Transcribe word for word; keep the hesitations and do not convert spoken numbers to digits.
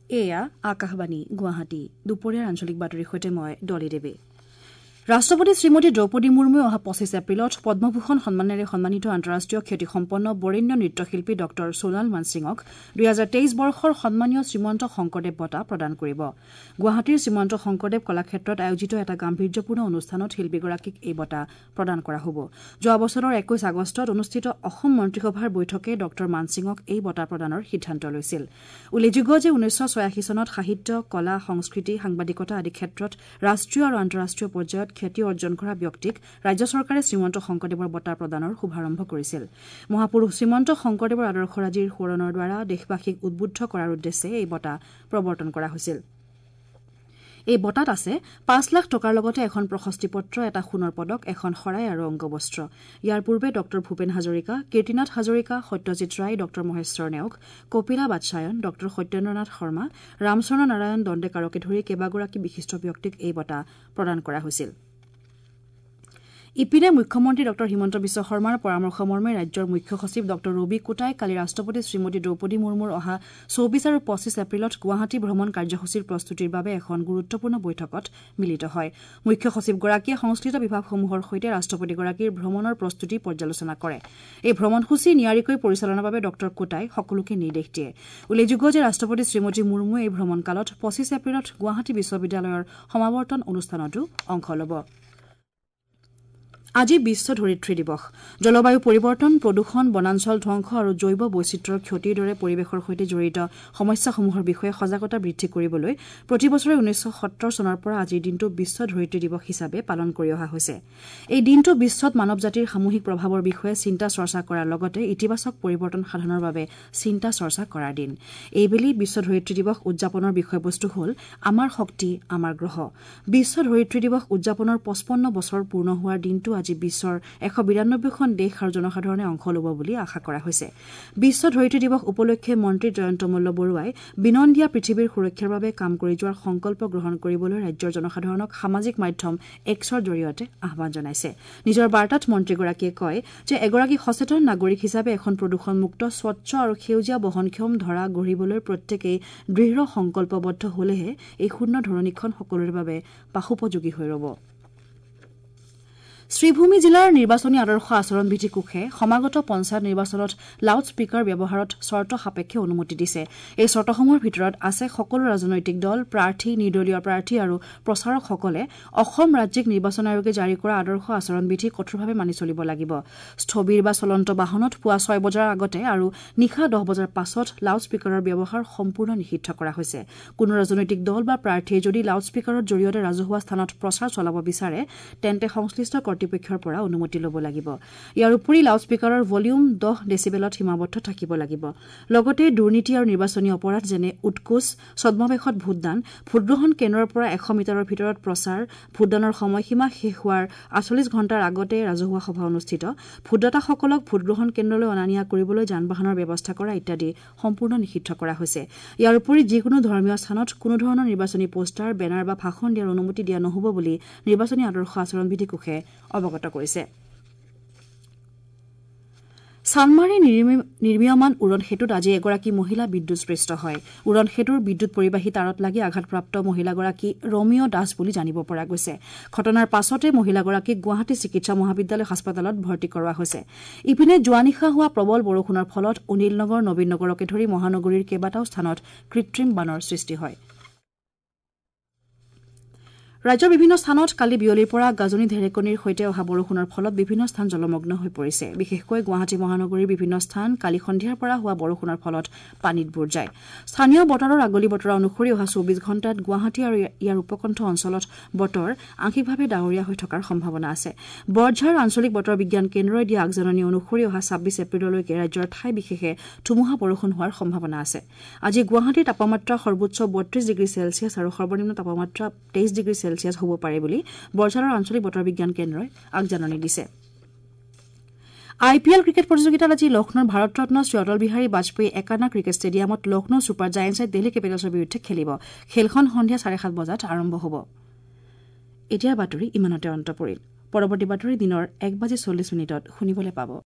এয়া আকাশবাণী গুৱাহাটী দুপৰীয়াৰ আঞ্চলিক বাতৰিৰ সৈতে মই ডলি দেৱী ৰাষ্ট্ৰপতি শ্ৰীমতী দ্ৰৌপদী মুৰ্মুৱে অহা পঁচিছ এপ্ৰিলত পদ্মভূষণ সন্মানেৰে সন্মানিত আন্তঃৰাষ্ট্ৰীয় খ্যাতিসম্পন্ন বৰেণ্য নৃত্যশিল্পী ড সোণাল মানসিঙক দুই হাজাৰ তেইছ বৰ্ষৰ সন্মানীয় শ্ৰীমন্ত শংকৰদেৱ বঁটা প্ৰদান কৰিব গুৱাহাটীৰ শ্ৰীমন্ত শংকৰদেৱ কলাক্ষেত্ৰত আয়োজিত এটা গাম্ভীৰ্যপূৰ্ণ অনুষ্ঠানত শিল্পীগৰাকীক এই বঁটা প্ৰদান কৰা হ'ব যোৱা বছৰৰ একৈশ আগষ্টত অনুষ্ঠিত অসম মন্ত্ৰীসভাৰ বৈঠকে ড মানসিঙক এই বঁটা প্ৰদানৰ সিদ্ধান্ত লৈছিল উল্লেখযোগ্য যে ঊনৈছশ ছয়াশী চনত সাহিত্য কলা সংস্কৃতি সাংবাদিকতা আদি ক্ষেত্ৰত ৰাষ্ট্ৰীয় আৰু আন্তঃৰাষ্ট্ৰীয় পৰ্যায়ত খ্যাতি অৰ্জন কৰা ব্যক্তিক ৰাজ্য চৰকাৰে শ্ৰীমন্ত শংকৰদেৱৰ বঁটা প্ৰদানৰ শুভাৰম্ভ কৰিছিল মহাপুৰুষ শ্ৰীমন্ত শংকৰদেৱৰ আদৰ্শৰাজিৰ সোঁৱৰণৰ দ্বাৰা দেশবাসীক উদ্বুদ্ধ কৰাৰ উদ্দেশ্যে এই বঁটা প্ৰৱৰ্তন কৰা হৈছিল এই বঁটাত আছে পাঁচ লাখ টকাৰ লগতে এখন প্ৰশস্তি পত্ৰ এটা সোণৰ পদক এখন শৰাই আৰু অংগবস্ত্ৰ ইয়াৰ পূৰ্বে ড ভূপেন হাজৰিকা কীৰ্তিনাথ হাজৰিকা সত্যজিৎ ৰায় ড মহেশ্বৰ নেওগ কপিলা বাৎসায়ন ড সত্যেন্দ্ৰনাথ শৰ্মা ৰামচৰণ নাৰায়ণ দণ্ডেকাৰকে ধৰি কেইবাগৰাকী বিশিষ্ট ব্যক্তিক এই বঁটা প্ৰদান কৰা হৈছিল ইপিনে মুখ্যমন্ত্ৰী ড হিমন্ত বিশ্ব শৰ্মাৰ পৰামৰ্শমৰ্মে ৰাজ্যৰ মুখ্য সচিব ড ৰবি কোটাই কালি ৰাষ্ট্ৰপতি শ্ৰীমতী দ্ৰৌপদী মুৰ্মুৰ অহা চৌবিশ আৰু পঁচিছ এপ্ৰিলত গুৱাহাটী ভ্ৰমণ কাৰ্যসূচীৰ প্ৰস্তুতিৰ বাবে এখন গুৰুত্বপূৰ্ণ বৈঠকত মিলিত হয় মুখ্য সচিবগৰাকীয়ে সংশ্লিষ্ট বিভাগসমূহৰ সৈতে ৰাষ্ট্ৰপতিগৰাকীৰ ভ্ৰমণৰ প্ৰস্তুতি পৰ্যালোচনা কৰে এই ভ্ৰমণসূচী নিয়াৰিকৈ পৰিচালনাৰ বাবে ড কোটাই সকলোকে নিৰ্দেশ দিয়ে উল্লেখযোগ্য যে ৰাষ্ট্ৰপতি শ্ৰীমতী মুৰ্মুৱে এই ভ্ৰমণকালত পঁচিছ এপ্ৰিলত গুৱাহাটী বিশ্ববিদ্যালয়ৰ সমাৱৰ্তন অনুষ্ঠানতো অংশ ল'ব আজি বিশ্ব ধৰিত্ৰী দিৱস জলবায়ু পৰিৱৰ্তন প্ৰদূষণ বনাঞ্চল ধ্বংস আৰু জৈৱ বৈচিত্ৰ্যৰ ক্ষতিৰ দৰে পৰিৱেশৰ সৈতে জড়িত সমস্যাসমূহৰ বিষয়ে সজাগতা বৃদ্ধি কৰিবলৈ প্ৰতি বছৰে ঊনৈছশ সত্তৰ চনৰ পৰা আজিৰ দিনটো বিশ্ব ধৰিত্ৰী দিৱস হিচাপে পালন কৰি অহা হৈছে এই দিনটো বিশ্বত মানৱ জাতিৰ সামূহিক প্ৰভাৱৰ বিষয়ে চিন্তা চৰ্চা কৰাৰ লগতে ইতিবাচক পৰিৱৰ্তন সাধনৰ বাবে চিন্তা চৰ্চা কৰাৰ দিন এইবেলি বিশ্ব ধৰিত্ৰী দিৱস উদযাপনৰ বিষয়বস্তু হ'ল আমাৰ শক্তি আমাৰ গ্ৰহ বিশ্ব ধৰিত্ৰী দিৱস উদযাপনৰ পঁচপন্ন বছৰ পূৰ্ণ হোৱাৰ দিনটো আজি বিশ্বৰ এশ বিৰানব্বৈখন দেশ আৰু জনসাধাৰণে অংশ ল'ব বুলি আশা কৰা হৈছে বিশ্ব ধৰিত্ৰী দিৱস উপলক্ষে মন্ত্ৰী জয়ন্ত মল্ল বৰুৱাই বিনন্দিয়া পৃথিৱীৰ সুৰক্ষাৰ বাবে কাম কৰি যোৱাৰ সংকল্প গ্ৰহণ কৰিবলৈ ৰাজ্যৰ জনসাধাৰণক সামাজিক মাধ্যম এক্সৰ জৰিয়তে আহ্বান জনাইছে নিজৰ বাৰ্তাত মন্ত্ৰীগৰাকীয়ে কয় যে এগৰাকী সচেতন নাগৰিক হিচাপে এখন প্ৰদূষণমুক্ত স্বচ্ছ আৰু সেউজীয়া বহনক্ষম ধৰা গঢ়িবলৈ প্ৰত্যেকেই দৃঢ় সংকল্পবদ্ধ হলেহে এই শূন্য ধৰণীখন সকলোৰে বাবে বাসোপযোগী হৈ ৰব শ্ৰীভূমি জিলাৰ নিৰ্বাচনী আদৰ্শ আচৰণ বিধি কোষে সমাগত পঞ্চায়ত নিৰ্বাচনত লাউড স্পীকাৰ ব্যৱহাৰত চৰ্ত সাপেক্ষে অনুমতি দিছে এই চৰ্তসমূহৰ ভিতৰত আছে সকলো ৰাজনৈতিক দল প্ৰাৰ্থী নিৰ্দলীয় প্ৰাৰ্থী আৰু প্ৰচাৰকসকলে অসম ৰাজ্যিক নিৰ্বাচন আয়োগে জাৰি কৰা আদৰ্শ আচৰণ বিধি কঠোৰভাৱে মানি চলিব লাগিব স্থবিৰ বা চলন্ত বাহনত পুৱা ছয় বজাৰ আগতে আৰু নিশা দহ বজাৰ পাছত লাউড স্পীকাৰৰ ব্যৱহাৰ সম্পূৰ্ণ নিষিদ্ধ কৰা হৈছে কোনো ৰাজনৈতিক দল বা প্ৰাৰ্থীয়ে যদি লাউড স্পীকাৰৰ জৰিয়তে ৰাজহুৱা স্থানত প্ৰচাৰ চলাব বিচাৰে তেন্তে সংশ্লিষ্ট কৰ্তৃপক্ষৰ পৰা অনুমতি ল'ব লাগিব ইয়াৰ উপৰি লাউড স্পীকাৰৰ ভলিউম দহ ডেচিবেলত সীমাবদ্ধ থাকিব লাগিব লগতে দুৰ্নীতি আৰু নিৰ্বাচনী অপৰাধ যেনে উৎকোচ ছদ্মবেশত ভোটদান ভোটগ্ৰহণ কেন্দ্ৰৰ পৰা এশ মিটাৰৰ ভিতৰত প্ৰচাৰ ভোটদানৰ সময়সীমা শেষ হোৱাৰ আঠচল্লিছ ঘণ্টাৰ আগতে ৰাজহুৱা সভা অনুষ্ঠিত ভোটদাতাসকলক ভোটগ্ৰহণ কেন্দ্ৰলৈ অনা নিয়া কৰিবলৈ যান বাহনৰ ব্যৱস্থা কৰা ইত্যাদি সম্পূৰ্ণ নিষিদ্ধ কৰা হৈছে ইয়াৰ উপৰি যিকোনো ধৰ্মীয় স্থানত কোনো ধৰণৰ নিৰ্বাচনী পোষ্টাৰ বেনাৰ বা ভাষণ দিয়াৰ অনুমতি দিয়া নহ'ব বুলি নিৰ্বাচনী আদৰ্শ আচৰণ বিধি কোষে অৱগত কৰিছে চানমাৰী নিৰ্মীয়মান উৰণ সেতুত আজি এগৰাকী মহিলা বিদ্যুৎস্পৃষ্ট হয় উৰণ সেতুৰ বিদ্যুৎ পৰিবাহী তাঁৰত লাগি আঘাতপ্ৰাপ্ত মহিলাগৰাকী ৰমিঅ দাস বুলি জানিব পৰা গৈছে ঘটনাৰ পাছতে মহিলাগৰাকীক গুৱাহাটী চিকিৎসা মহাবিদ্যালয় হাস্পতালত ভৰ্তি কৰোৱা হৈছে ইপিনে যোৱা নিশা হোৱা প্ৰবল বৰষুণৰ ফলত অনিল নগৰ নবীন নগৰকে ধৰি মহানগৰীৰ কেইবাটাও স্থানত কৃত্ৰিম বানৰ সৃষ্টি হয় ৰাজ্যৰ বিভিন্ন স্থানত কালি বিয়লিৰ পৰা গাজনি ঢেৰেকনিৰ সৈতে অহা বৰষুণৰ ফলত বিভিন্ন স্থান জলমগ্ন হৈ পৰিছে বিশেষকৈ গুৱাহাটী মহানগৰীৰ বিভিন্ন স্থান কালি সন্ধিয়াৰ পৰা হোৱা বৰষুণৰ ফলত পানীত বুৰ যায় স্থানীয় বতৰৰ আগলি বতৰ অনুসৰি অহা চৌবিশ ঘণ্টাত গুৱাহাটী আৰু ইয়াৰ উপকণ্ঠ অঞ্চলত বতৰ আংশিকভাৱে ডাৱৰীয়া হৈ থকাৰ সম্ভাৱনা আছে বৰঝাৰ আঞ্চলিক বতৰ বিজ্ঞান কেন্দ্ৰই দিয়া আগজননী অনুসৰি অহা ছাব্বিশ এপ্ৰিললৈকে ৰাজ্যৰ ঠাই বিশেষে ধুমুহা বৰষুণ হোৱাৰ সম্ভাৱনা আছে আজি গুৱাহাটীৰ তাপমাত্ৰা সৰ্বোচ্চ বত্ৰিশ ডিগ্ৰী চেলছিয়াছ আৰু সৰ্বনিম্ন তাপমাত্ৰা তেইছ ডিগ্ৰী চেলছিয়াছ হ'ব পাৰে বুলি বৰঝাৰৰ আঞ্চলিক বতৰ বিজ্ঞান কেন্দ্ৰই আগজাননী দিছে আই পি এল ক্ৰিকেট প্ৰতিযোগিতাত আজি লক্ষ্ণৌৰ ভাৰতৰত্ন শ্ৰী অটল বিহাৰী বাজপেয়ী একানা ক্ৰিকেট ষ্টেডিয়ামত লক্ষ্ণৌ ছুপাৰ জায়েণ্টছে দিল্লী কেপিটেলছৰ বিৰুদ্ধে খেলিব খেলখন সন্ধিয়া চাৰে সাত বজাত আৰম্ভ হ'ব এতিয়াৰ বাতৰি ইমানতে অন্ত পৰিল পৰৱৰ্তী বাতৰি দিনৰ এক বাজি চল্লিছ মিনিটত শুনিবলৈ পাব